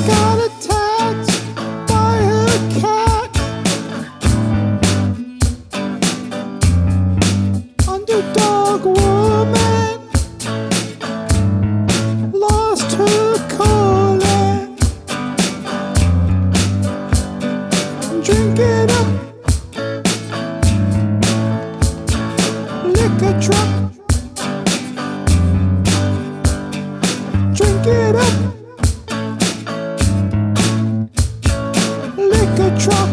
got attacked by her cat. Underdog woman lost her calling. Drink it up, liquor truck. Drink it up, liquor truck.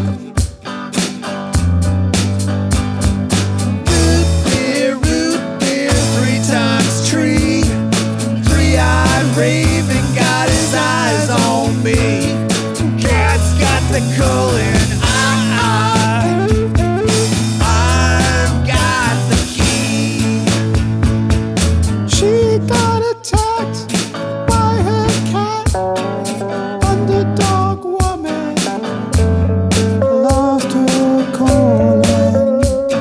Root beer, 3 times tree. 3-eyed raven got his eyes on me. Cat's got the calling. I've got the key. She got attacked by her cat. Underdog woman lost her calling.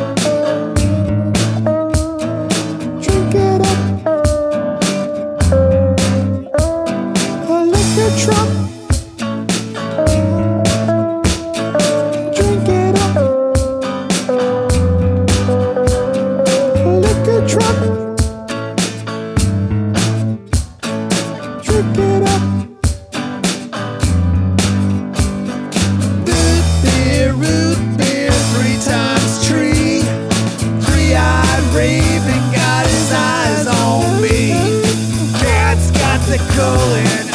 Drink it up, a liquor truck. Drink it up, a liquor truck. Drink it up. Root beer, 3 times tree. 3-eyed raven got his eyes on me. Cat's got the calling.